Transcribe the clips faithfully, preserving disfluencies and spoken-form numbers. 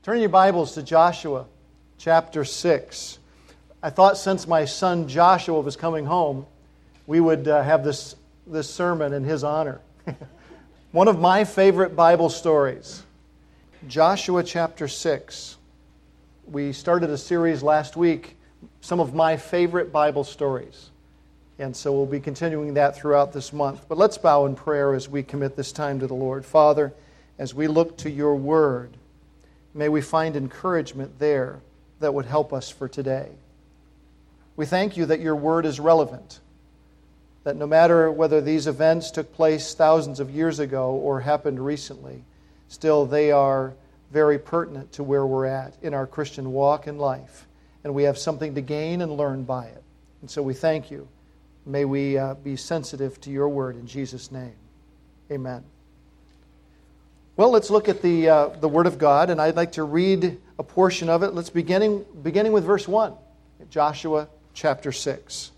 Turn your Bibles to Joshua chapter six. I thought since my son Joshua was coming home, we would uh, have this, this sermon in his honor. One of my favorite Bible stories, Joshua chapter six. We started a series last week, some of my favorite Bible stories. And so we'll be continuing that throughout this month. But let's bow in prayer as we commit this time to the Lord. Father, as we look to your word, may we find encouragement there that would help us for today. We thank you that your word is relevant, that no matter whether these events took place thousands of years ago or happened recently, still they are very pertinent to where we're at in our Christian walk and life, and we have something to gain and learn by it. And so we thank you. May we uh, be sensitive to your word in Jesus' name. Amen. Well, let's look at the uh, the Word of God, and I'd like to read a portion of it. Let's beginning beginning with verse one, Joshua chapter six.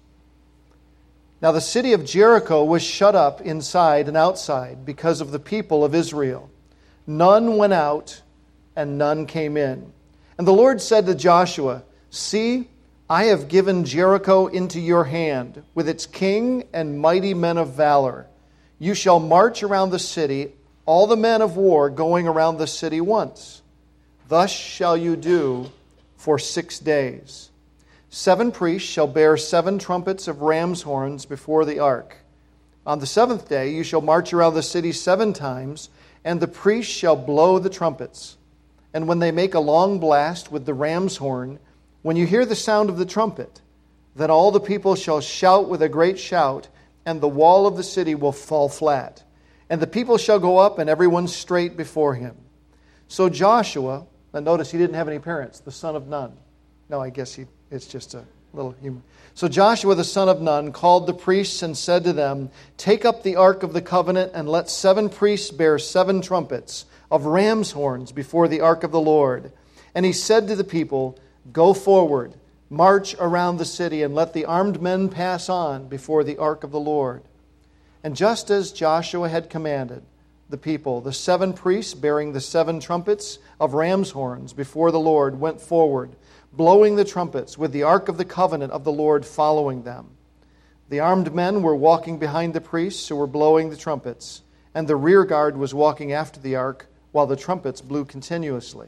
Now the city of Jericho was shut up inside and outside because of the people of Israel. None went out, and none came in. And the Lord said to Joshua, "See, I have given Jericho into your hand, with its king and mighty men of valor. You shall march around the city, all the men of war going around the city once. Thus shall you do for six days. Seven priests shall bear seven trumpets of ram's horns before the ark. On the seventh day you shall march around the city seven times, and the priests shall blow the trumpets. And when they make a long blast with the ram's horn, when you hear the sound of the trumpet, then all the people shall shout with a great shout, and the wall of the city will fall flat. And the people shall go up, and everyone straight before him." So Joshua, now notice he didn't have any parents, the son of Nun. No, I guess he it's just a little humor. So Joshua the son of Nun called the priests and said to them, "Take up the ark of the covenant, and let seven priests bear seven trumpets of ram's horns before the ark of the Lord." And he said to the people, "Go forward, march around the city, and let the armed men pass on before the ark of the Lord." And just as Joshua had commanded the people, the seven priests bearing the seven trumpets of ram's horns before the Lord went forward, blowing the trumpets, with the ark of the covenant of the Lord following them. The armed men were walking behind the priests who were blowing the trumpets, and the rear guard was walking after the ark while the trumpets blew continuously.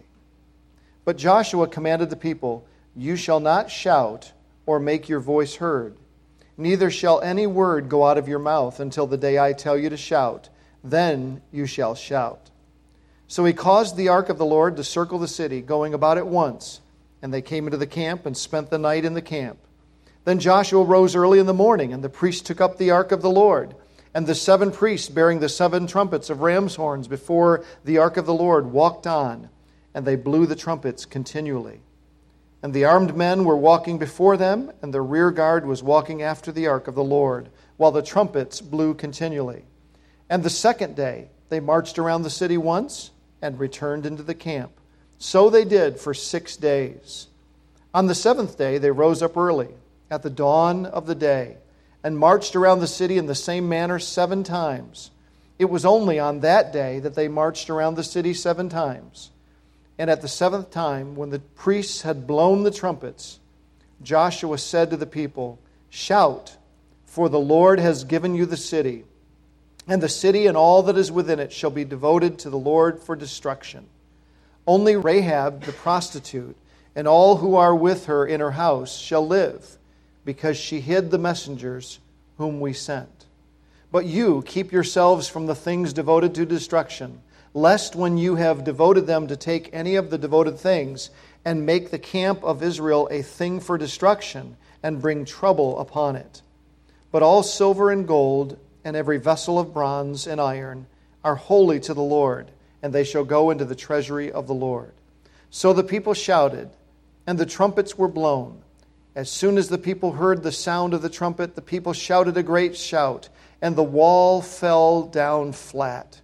But Joshua commanded the people, "You shall not shout or make your voice heard. Neither shall any word go out of your mouth until the day I tell you to shout. Then you shall shout." So he caused the ark of the Lord to circle the city, going about it once. And they came into the camp and spent the night in the camp. Then Joshua rose early in the morning, and the priests took up the ark of the Lord. And the seven priests bearing the seven trumpets of ram's horns before the ark of the Lord walked on, and they blew the trumpets continually. And the armed men were walking before them, and the rear guard was walking after the ark of the Lord, while the trumpets blew continually. And the second day they marched around the city once, and returned into the camp. So they did for six days. On the seventh day they rose up early, at the dawn of the day, and marched around the city in the same manner seven times. It was only on that day that they marched around the city seven times. And at the seventh time, when the priests had blown the trumpets, Joshua said to the people, "Shout, for the Lord has given you the city, and the city and all that is within it shall be devoted to the Lord for destruction. Only Rahab the prostitute and all who are with her in her house shall live, because she hid the messengers whom we sent. But you keep yourselves from the things devoted to destruction, lest when you have devoted them to take any of the devoted things and make the camp of Israel a thing for destruction and bring trouble upon it. But all silver and gold and every vessel of bronze and iron are holy to the Lord, and they shall go into the treasury of the Lord." So the people shouted, and the trumpets were blown. As soon as the people heard the sound of the trumpet, the people shouted a great shout, and the wall fell down flat.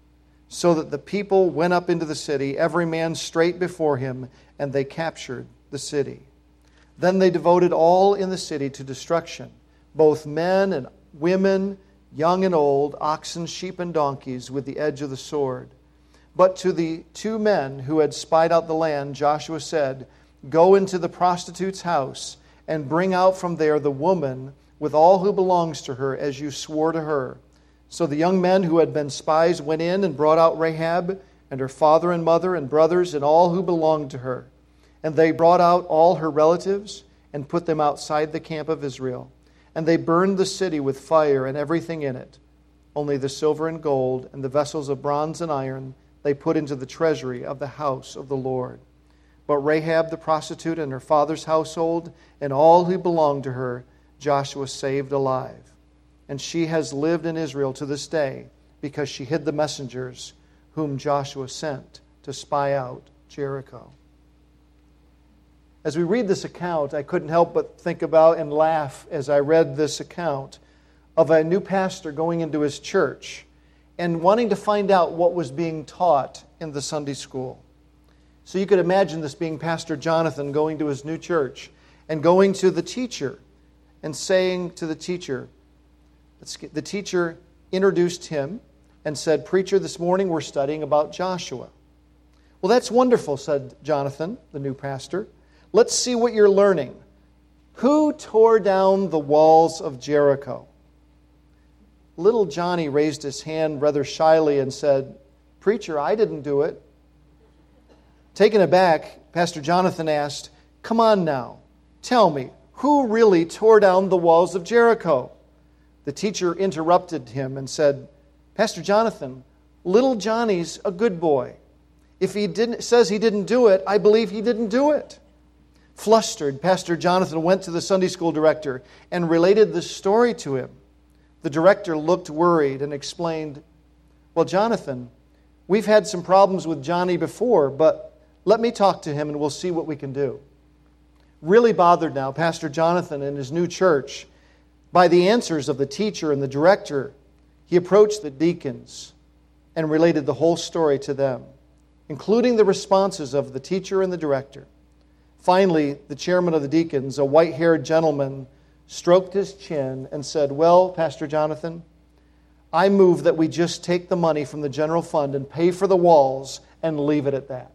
So that the people went up into the city, every man straight before him, and they captured the city. Then they devoted all in the city to destruction, both men and women, young and old, oxen, sheep, and donkeys, with the edge of the sword. But to the two men who had spied out the land, Joshua said, "Go into the prostitute's house and bring out from there the woman with all who belongs to her, as you swore to her." So the young men who had been spies went in and brought out Rahab and her father and mother and brothers and all who belonged to her. And they brought out all her relatives and put them outside the camp of Israel. And they burned the city with fire and everything in it. Only the silver and gold and the vessels of bronze and iron they put into the treasury of the house of the Lord. But Rahab the prostitute and her father's household and all who belonged to her, Joshua saved alive. And she has lived in Israel to this day, because she hid the messengers whom Joshua sent to spy out Jericho. As we read this account, I couldn't help but think about and laugh as I read this account of a new pastor going into his church and wanting to find out what was being taught in the Sunday school. So you could imagine this being Pastor Jonathan going to his new church and going to the teacher and saying to the teacher, the teacher introduced him and said, "Preacher, this morning we're studying about Joshua." "Well, that's wonderful," said Jonathan, the new pastor. "Let's see what you're learning. Who tore down the walls of Jericho?" Little Johnny raised his hand rather shyly and said, "Preacher, I didn't do it." Taken aback, Pastor Jonathan asked, "Come on now, tell me, who really tore down the walls of Jericho?" The teacher interrupted him and said, "Pastor Jonathan, little Johnny's a good boy. If he didn't, says he didn't do it, I believe he didn't do it." Flustered, Pastor Jonathan went to the Sunday school director and related this story to him. The director looked worried and explained, "Well, Jonathan, we've had some problems with Johnny before, but let me talk to him and we'll see what we can do." Really bothered now, Pastor Jonathan and his new church, by the answers of the teacher and the director, he approached the deacons and related the whole story to them, including the responses of the teacher and the director. Finally, the chairman of the deacons, a white-haired gentleman, stroked his chin and said, "Well, Pastor Jonathan, I move that we just take the money from the general fund and pay for the walls and leave it at that."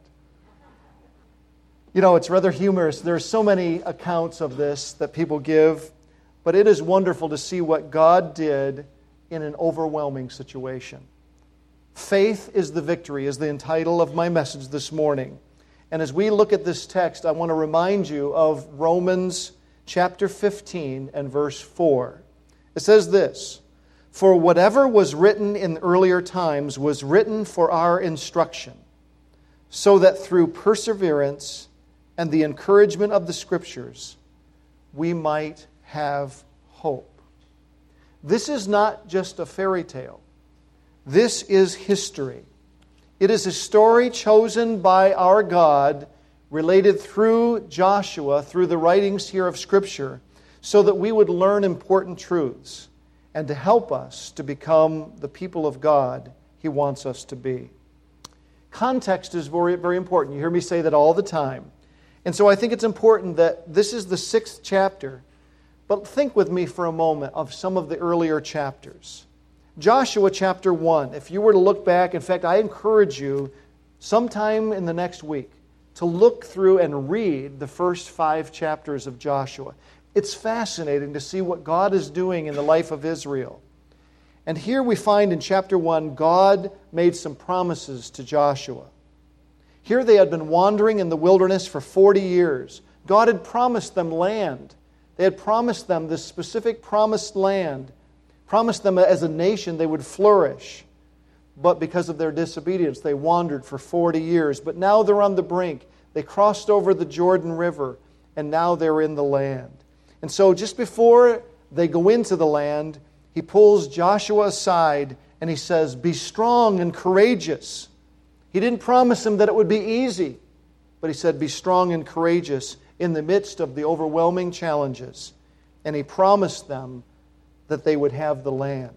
You know, it's rather humorous. There are so many accounts of this that people give, but it is wonderful to see what God did in an overwhelming situation. Faith is the victory is the title of my message this morning. And as we look at this text, I want to remind you of Romans chapter fifteen and verse four. It says this, "For whatever was written in earlier times was written for our instruction, so that through perseverance and the encouragement of the Scriptures, we might have hope." This is not just a fairy tale. This is history. It is a story chosen by our God, related through Joshua, through the writings here of Scripture, so that we would learn important truths and to help us to become the people of God He wants us to be. Context is very, very important. You hear me say that all the time. And so I think it's important that this is the sixth chapter, but think with me for a moment of some of the earlier chapters. Joshua chapter one, if you were to look back, in fact, I encourage you sometime in the next week to look through and read the first five chapters of Joshua. It's fascinating to see what God is doing in the life of Israel. And here we find in chapter one, God made some promises to Joshua. Here they had been wandering in the wilderness for forty years. God had promised them land. They had promised them this specific promised land, promised them as a nation they would flourish. But because of their disobedience, they wandered for forty years. But now they're on the brink. They crossed over the Jordan River, and now they're in the land. And so just before they go into the land, He pulls Joshua aside and He says, "Be strong and courageous." He didn't promise him that it would be easy, but He said, "Be strong and courageous in the midst of the overwhelming challenges." And He promised them that they would have the land.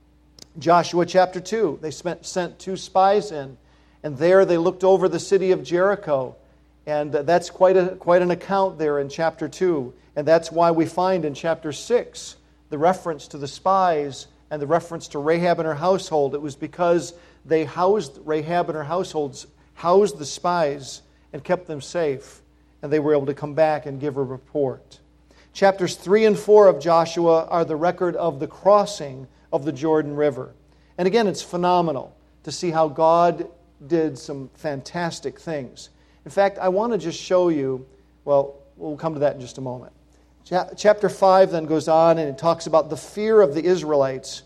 Joshua chapter two, they spent, sent two spies in, and there they looked over the city of Jericho. And that's quite a quite an account there in chapter two. And that's why we find in chapter six the reference to the spies and the reference to Rahab and her household. It was because they housed, Rahab and her households housed the spies and kept them safe, and they were able to come back and give a report. Chapters three and four of Joshua are the record of the crossing of the Jordan River. And again, it's phenomenal to see how God did some fantastic things. In fact, I want to just show you, well, we'll come to that in just a moment. Chapter five then goes on and it talks about the fear of the Israelites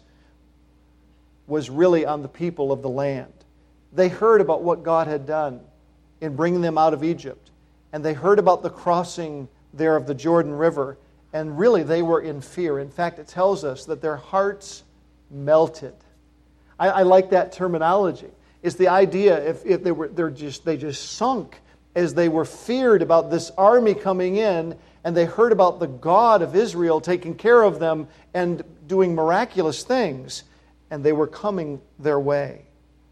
was really on the people of the land. They heard about what God had done in bringing them out of Egypt. And they heard about the crossing there of the Jordan River. And really they were in fear. In fact, it tells us that their hearts melted. I, I like that terminology. It's the idea if, if they were they're just they just sunk as they were feared about this army coming in, and they heard about the God of Israel taking care of them and doing miraculous things, and they were coming their way.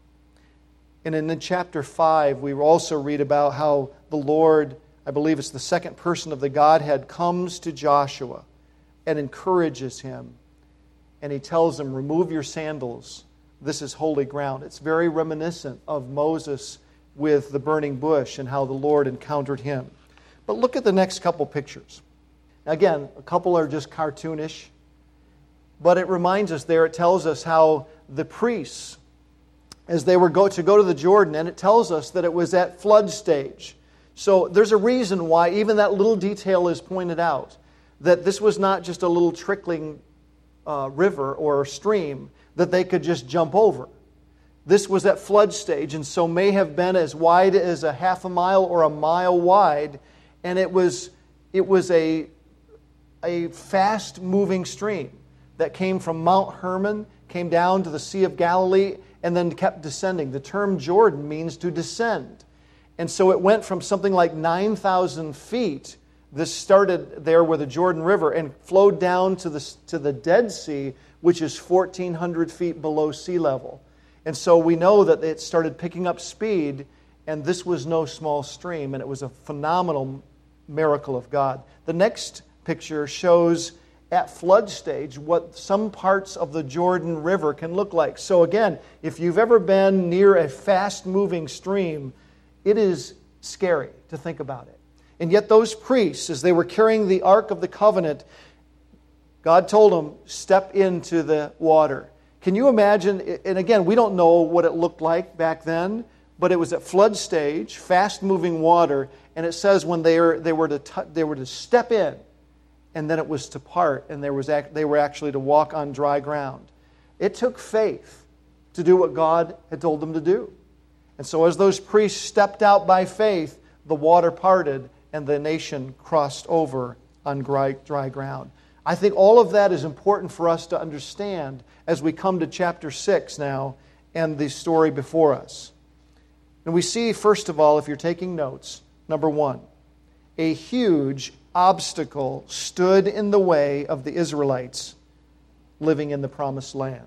And in chapter five, we also read about how the Lord, I believe it's the second person of the Godhead, comes to Joshua and encourages him. And he tells him, remove your sandals. This is holy ground. It's very reminiscent of Moses with the burning bush and how the Lord encountered him. But look at the next couple pictures. Again, a couple are just cartoonish, but it reminds us there, it tells us how the priests, as they were go to go to the Jordan, and it tells us that it was at flood stage. So there's a reason why even that little detail is pointed out, that this was not just a little trickling uh, river or stream that they could just jump over. This was at flood stage, and so may have been as wide as a half a mile or a mile wide, and it was it was a a fast-moving stream that came from Mount Hermon, came down to the Sea of Galilee, and then kept descending. The term Jordan means to descend. And so it went from something like nine thousand feet. This started there with the Jordan River and flowed down to the, to the Dead Sea, which is fourteen hundred feet below sea level. And so we know that it started picking up speed, and this was no small stream, and it was a phenomenal miracle of God. The next picture shows at flood stage what some parts of the Jordan River can look like. So again, if you've ever been near a fast-moving stream, it is scary to think about it. And yet those priests, as they were carrying the Ark of the Covenant, God told them, step into the water. Can you imagine, and again, we don't know what it looked like back then, but it was at flood stage, fast-moving water, and it says when they were, they were, to, t- they were to step in, and then it was to part, and there was act- they were actually to walk on dry ground. It took faith to do what God had told them to do. And so as those priests stepped out by faith, the water parted, and the nation crossed over on dry, dry ground. I think all of that is important for us to understand as we come to chapter six now and the story before us. And we see, first of all, if you're taking notes, number one, a huge obstacle stood in the way of the Israelites living in the promised land.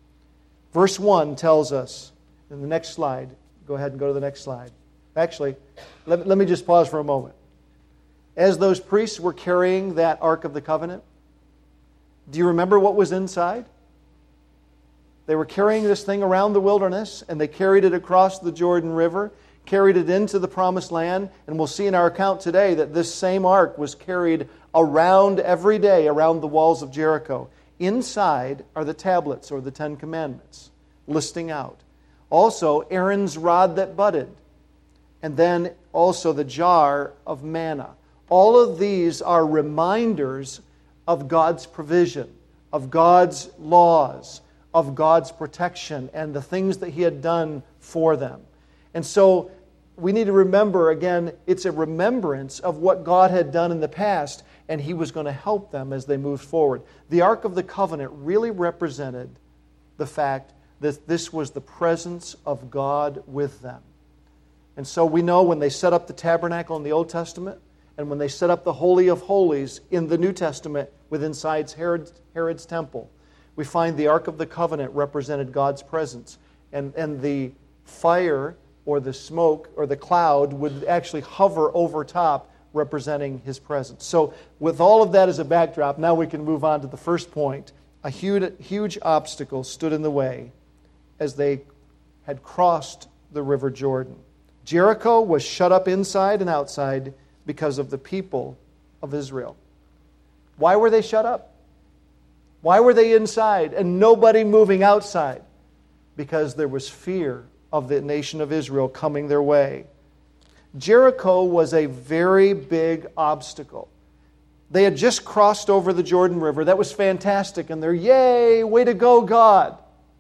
Verse one tells us, in the next slide, go ahead and go to the next slide. Actually, let, let me just pause for a moment. As those priests were carrying that Ark of the Covenant, do you remember what was inside? They were carrying this thing around the wilderness, and they carried it across the Jordan River, carried it into the Promised Land, and we'll see in our account today that this same ark was carried around every day, around the walls of Jericho. Inside are the tablets, or the Ten Commandments, listing out. Also, Aaron's rod that budded, and then also the jar of manna. All of these are reminders of God's provision, of God's laws, of God's protection, and the things that He had done for them. And so we need to remember, again, it's a remembrance of what God had done in the past, and He was going to help them as they moved forward. The Ark of the Covenant really represented the fact that this was the presence of God with them. And so we know when they set up the tabernacle in the Old Testament, and when they set up the Holy of Holies in the New Testament within Herod's, Herod's temple, we find the Ark of the Covenant represented God's presence. And, and the fire or the smoke or the cloud would actually hover over top, representing His presence. So with all of that as a backdrop, now we can move on to the first point. A huge, huge obstacle stood in the way as they had crossed the river Jordan. Jericho was shut up inside and outside because of the people of Israel. Why were they shut up? Why were they inside and nobody moving outside? Because there was fear of the nation of Israel coming their way. Jericho was a very big obstacle. They had just crossed over the Jordan River. That was fantastic. And they're, yay, way to go, God.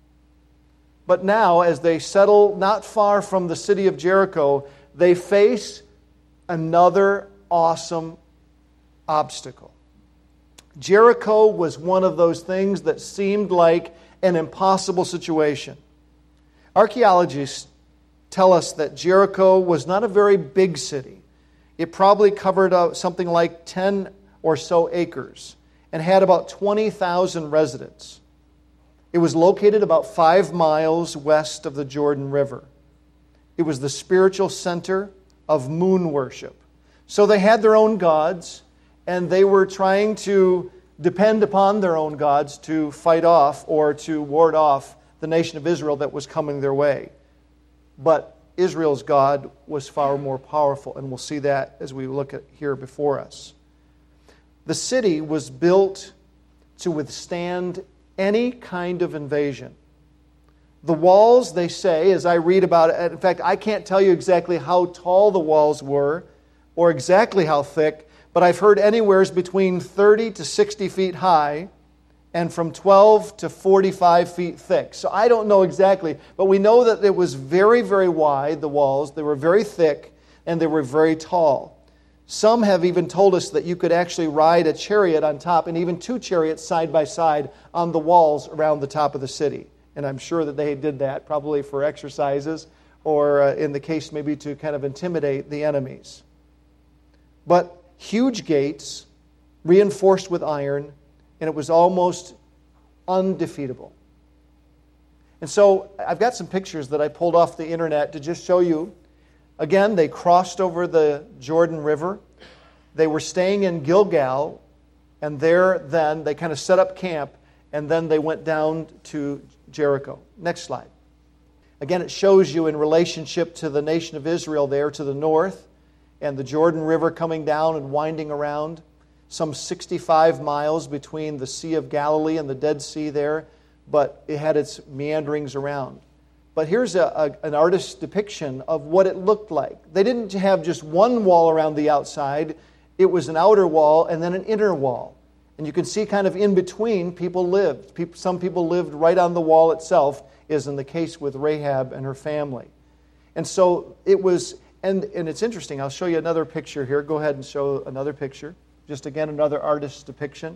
But now, as they settle not far from the city of Jericho, they face another awesome obstacle. Jericho was one of those things that seemed like an impossible situation. Archaeologists tell us that Jericho was not a very big city. It probably covered uh, something like ten or so acres and had about twenty thousand residents. It was located about five miles west of the Jordan River. It was the spiritual center of moon worship. So they had their own gods, and they were trying to depend upon their own gods to fight off or to ward off the nation of Israel that was coming their way. But Israel's God was far more powerful, and we'll see that as we look at here before us. The city was built to withstand any kind of invasion. The walls, they say, as I read about it, in fact, I can't tell you exactly how tall the walls were or exactly how thick, but I've heard anywhere between thirty to sixty feet high and from twelve to forty-five feet thick. So I don't know exactly, but we know that it was very, very wide, the walls. They were very thick, and they were very tall. Some have even told us that you could actually ride a chariot on top, and even two chariots side by side on the walls around the top of the city. And I'm sure that they did that, probably for exercises, or uh, in the case maybe to kind of intimidate the enemies. But huge gates, reinforced with iron, and it was almost undefeatable. And so I've got some pictures that I pulled off the internet to just show you. Again, they crossed over the Jordan River. They were staying in Gilgal, and there then they kind of set up camp, and then they went down to Jericho. Next slide. Again, it shows you in relationship to the nation of Israel there to the north, and the Jordan River coming down and winding around. Some sixty-five miles between the Sea of Galilee and the Dead Sea there, but it had its meanderings around. But here's a, a, an artist's depiction of what it looked like. They didn't have just one wall around the outside. It was an outer wall and then an inner wall. And you can see kind of in between people lived. People, some people lived right on the wall itself, as in the case with Rahab and her family. And so it was, and, and it's interesting. I'll show you another picture here. Go ahead and show another picture. Just again, another artist's depiction.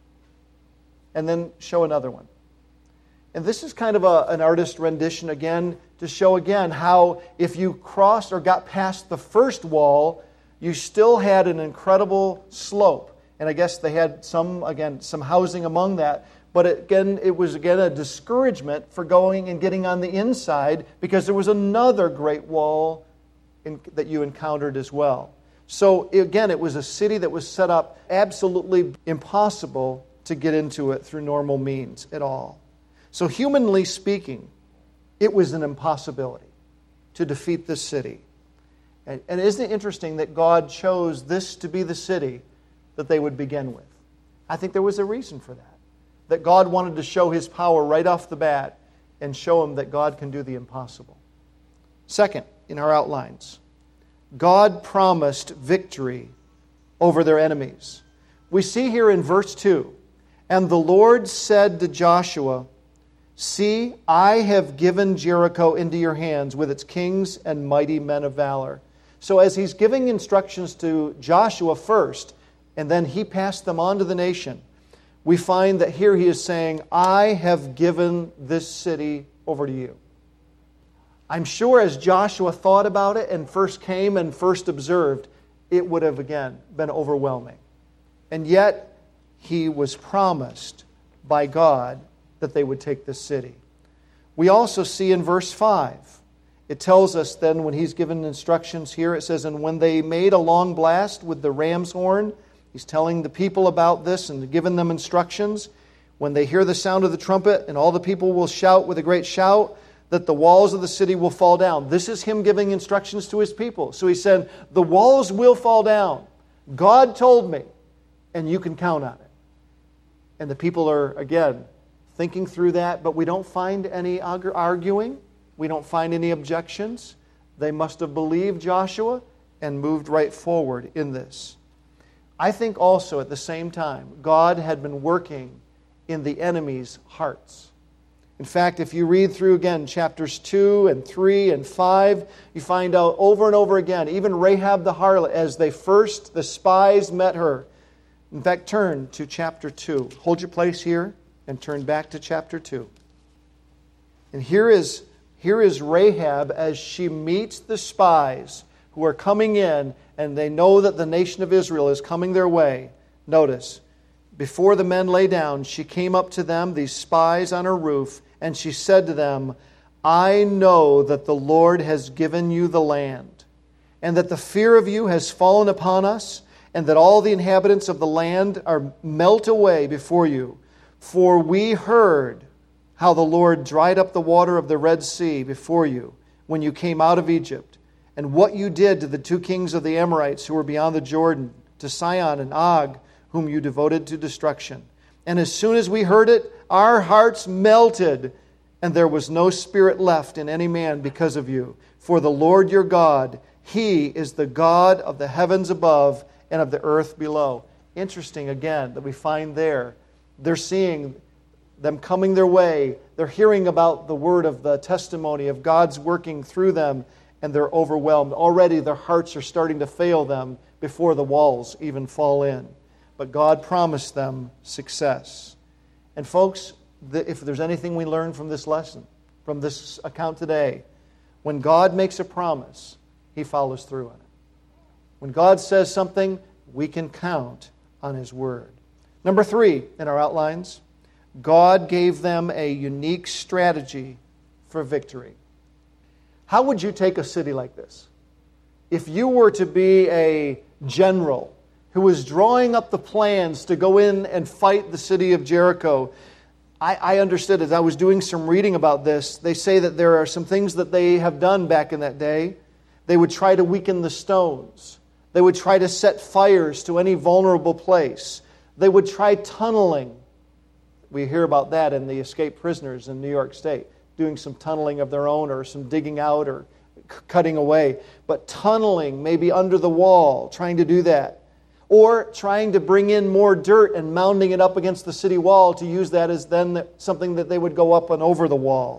And then show another one. And this is kind of a, an artist rendition again to show again how if you crossed or got past the first wall, you still had an incredible slope. And I guess they had some, again, some housing among that. But again, it was again a discouragement for going and getting on the inside because there was another great wall in, that you encountered as well. So again, it was a city that was set up absolutely impossible to get into it through normal means at all. So humanly speaking, it was an impossibility to defeat this city. And, and isn't it interesting that God chose this to be the city that they would begin with? I think there was a reason for that. That God wanted to show His power right off the bat and show them that God can do the impossible. Second, in our outlines, God promised victory over their enemies. We see here in verse two, "And the Lord said to Joshua, See, I have given Jericho into your hands with its kings and mighty men of valor." So as He's giving instructions to Joshua first, and then He passed them on to the nation, we find that here He is saying, I have given this city over to you. I'm sure as Joshua thought about it and first came and first observed, it would have again been overwhelming. And yet, he was promised by God that they would take this city. We also see in verse five, it tells us then when he's given instructions here, it says, "And when they made a long blast with the ram's horn," he's telling the people about this and giving them instructions. "When they hear the sound of the trumpet, and all the people will shout with a great shout, that the walls of the city will fall down. This is him giving instructions to his people. So he said, the walls will fall down. God told me, and you can count on it. And the people are, again, thinking through that, but we don't find any arguing. We don't find any objections. They must have believed Joshua and moved right forward in this. I think also at the same time, God had been working in the enemy's hearts. In fact, if you read through again chapters two and three and five, you find out over and over again, even Rahab the harlot, as they first, the spies met her. In fact, turn to chapter two. Hold your place here and turn back to chapter two. And here is, here is Rahab as she meets the spies who are coming in, and they know that the nation of Israel is coming their way. Notice, before the men lay down, she came up to them, these spies on her roof, and she said to them, I know that the Lord has given you the land, and that the fear of you has fallen upon us, and that all the inhabitants of the land are melt away before you. For we heard how the Lord dried up the water of the Red Sea before you when you came out of Egypt, and what you did to the two kings of the Amorites who were beyond the Jordan, to Sihon and Og, whom you devoted to destruction. And as soon as we heard it, our hearts melted, and there was no spirit left in any man because of you. For the Lord your God, He is the God of the heavens above and of the earth below. Interesting, again, that we find there. They're seeing them coming their way. They're hearing about the word of the testimony of God's working through them, and they're overwhelmed. Already their hearts are starting to fail them before the walls even fall in. But God promised them success. And folks, if there's anything we learn from this lesson, from this account today, when God makes a promise, He follows through on it. When God says something, we can count on His word. Number three in our outlines, God gave them a unique strategy for victory. How would you take a city like this? If you were to be a general who was drawing up the plans to go in and fight the city of Jericho, I, I understood as I was doing some reading about this, they say that there are some things that they have done back in that day. They would try to weaken the stones. They would try to set fires to any vulnerable place. They would try tunneling. We hear about that in the escaped prisoners in New York State, doing some tunneling of their own or some digging out or c- cutting away. But tunneling, maybe under the wall, trying to do that. Or trying to bring in more dirt and mounding it up against the city wall to use that as then something that they would go up and over the wall.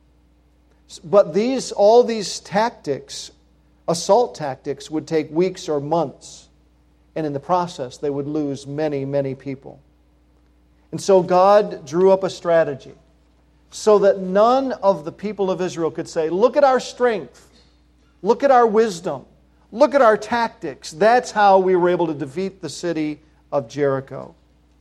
But these, all these tactics, assault tactics, would take weeks or months. And in the process, they would lose many, many people. And so God drew up a strategy so that none of the people of Israel could say, look at our strength, look at our wisdom, look at our tactics. That's how we were able to defeat the city of Jericho.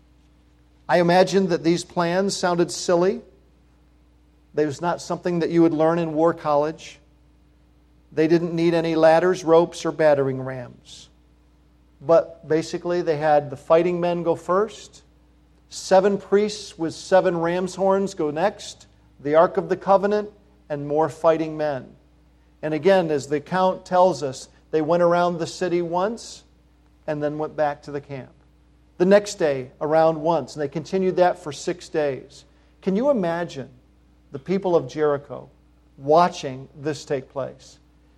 I imagine that these plans sounded silly. They was not something that you would learn in war college. They didn't need any ladders, ropes, or battering rams. But basically, they had the fighting men go first. Seven priests with seven ram's horns go next. The Ark of the Covenant and more fighting men. And again, as the account tells us, they went around the city once and then went back to the camp. The next day, around once. And they continued that for six days. Can you imagine the people of Jericho watching this take place?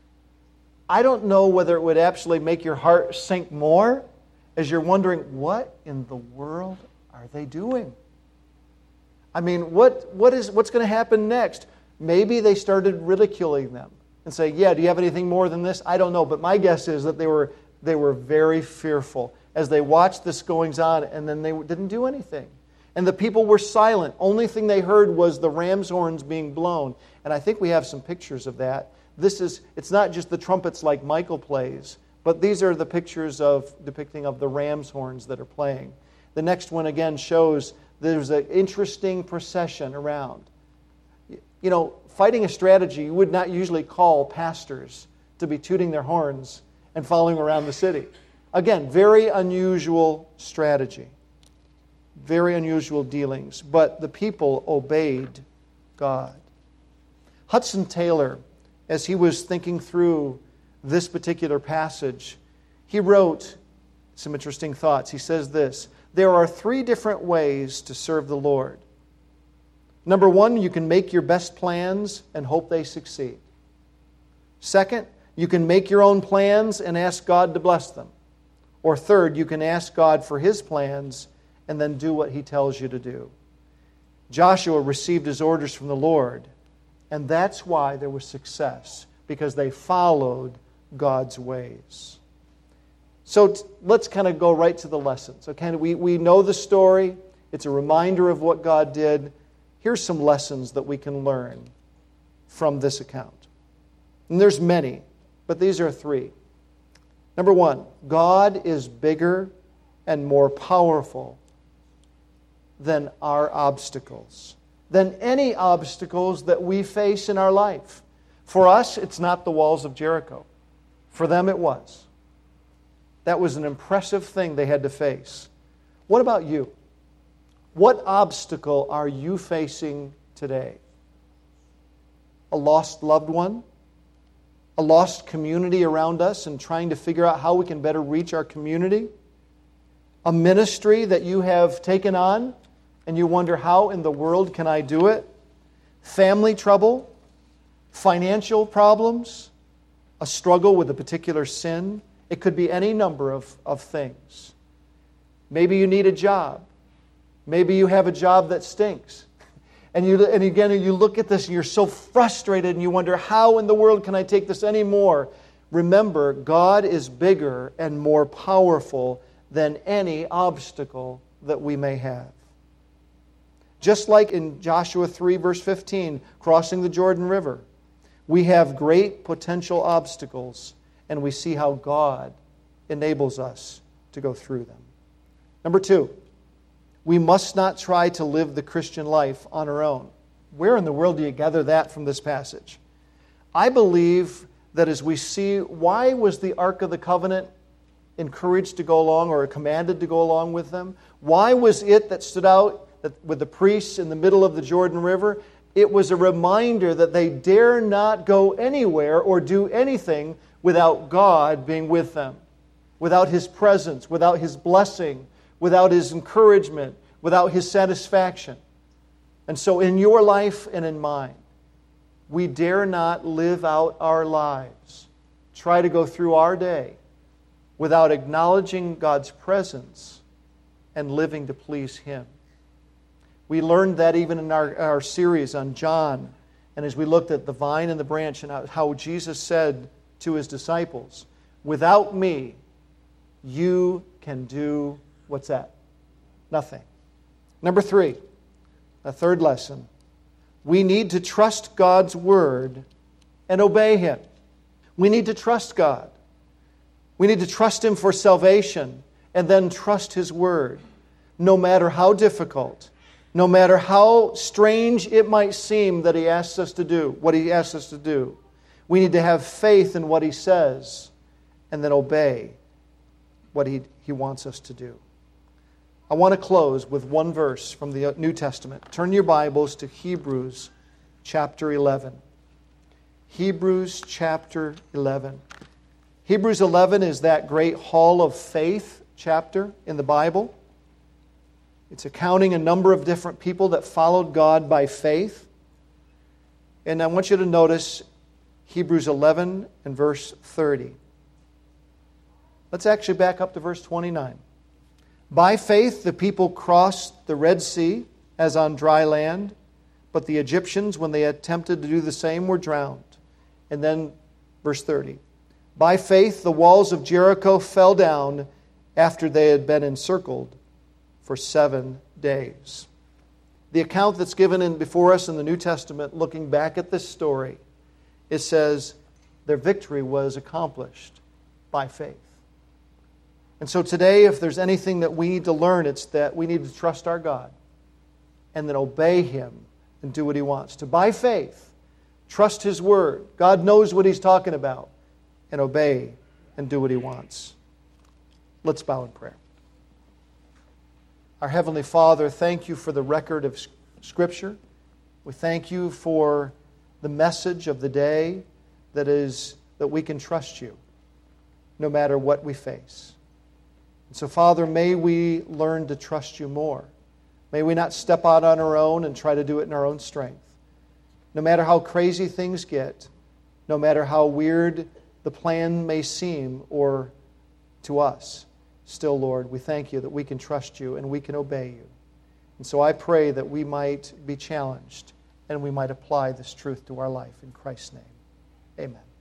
I don't know whether it would actually make your heart sink more as you're wondering, what in the world are they doing? I mean, what what is what's going to happen next? Maybe they started ridiculing them and say, yeah, do you have anything more than this? I don't know, but my guess is that they were they were very fearful as they watched this goings on, and then they didn't do anything. And the people were silent. Only thing they heard was the ram's horns being blown. And I think we have some pictures of that. This is, it's not just the trumpets like Michael plays, but these are the pictures of depicting of the ram's horns that are playing. The next one again shows there's an interesting procession around. You know, fighting a strategy, you would not usually call pastors to be tooting their horns and following around the city. Again, very unusual strategy. Very unusual dealings. But the people obeyed God. Hudson Taylor, as he was thinking through this particular passage, he wrote some interesting thoughts. He says this: there are three different ways to serve the Lord. Number one, you can make your best plans and hope they succeed. Second, you can make your own plans and ask God to bless them. Or third, you can ask God for His plans and then do what He tells you to do. Joshua received his orders from the Lord, and that's why there was success, because they followed God's ways. So t- let's kind of go right to the lessons. Okay, we, we know the story. It's a reminder of what God did. Here's some lessons that we can learn from this account. And there's many, but these are three. Number one, God is bigger and more powerful than our obstacles, than any obstacles that we face in our life. For us, it's not the walls of Jericho. For them, it was. That was an impressive thing they had to face. What about you? What obstacle are you facing today? A lost loved one? A lost community around us and trying to figure out how we can better reach our community? A ministry that you have taken on and you wonder, how in the world can I do it? Family trouble? Financial problems? A struggle with a particular sin? It could be any number of, of things. Maybe you need a job. Maybe you have a job that stinks. And you and again, you look at this and you're so frustrated and you wonder, how in the world can I take this anymore? Remember, God is bigger and more powerful than any obstacle that we may have. Just like in Joshua three, verse fifteen, crossing the Jordan River, we have great potential obstacles, and we see how God enables us to go through them. Number two, we must not try to live the Christian life on our own. Where in the world do you gather that from this passage? I believe that as we see, why was the Ark of the Covenant encouraged to go along or commanded to go along with them? Why was it that stood out with the priests in the middle of the Jordan River? It was a reminder that they dare not go anywhere or do anything without God being with them, without His presence, without His blessing, without His encouragement, without His satisfaction. And so in your life and in mine, we dare not live out our lives, try to go through our day without acknowledging God's presence and living to please Him. We learned that even in our, our series on John, and as we looked at the vine and the branch and how Jesus said to His disciples, without me, you can do, what's that? Nothing. Number three, a third lesson. We need to trust God's Word and obey Him. We need to trust God. We need to trust Him for salvation and then trust His Word. No matter how difficult, no matter how strange it might seem that He asks us to do, what He asks us to do, we need to have faith in what He says and then obey what He, he wants us to do. I want to close with one verse from the New Testament. Turn your Bibles to Hebrews chapter eleven. Hebrews chapter eleven. Hebrews eleven is that great hall of faith chapter in the Bible. It's accounting a number of different people that followed God by faith. And I want you to notice Hebrews eleven and verse thirty. Let's actually back up to verse twenty-nine. By faith the people crossed the Red Sea as on dry land, but the Egyptians, when they attempted to do the same, were drowned. And then verse thirty. By faith the walls of Jericho fell down after they had been encircled for seven days. The account that's given in before us in the New Testament, looking back at this story, it says their victory was accomplished by faith. And so today, if there's anything that we need to learn, it's that we need to trust our God and then obey Him and do what He wants. To, by faith, trust His Word. God knows what He's talking about. And obey and do what He wants. Let's bow in prayer. Our Heavenly Father, thank You for the record of Scripture. We thank You for the the message of the day that is that we can trust you no matter what we face. And so, Father, may we learn to trust you more. May we not step out on our own and try to do it in our own strength. No matter how crazy things get, no matter how weird the plan may seem or to us, still, Lord, we thank you that we can trust you and we can obey you. And so I pray that we might be challenged and we might apply this truth to our life. In Christ's name, amen.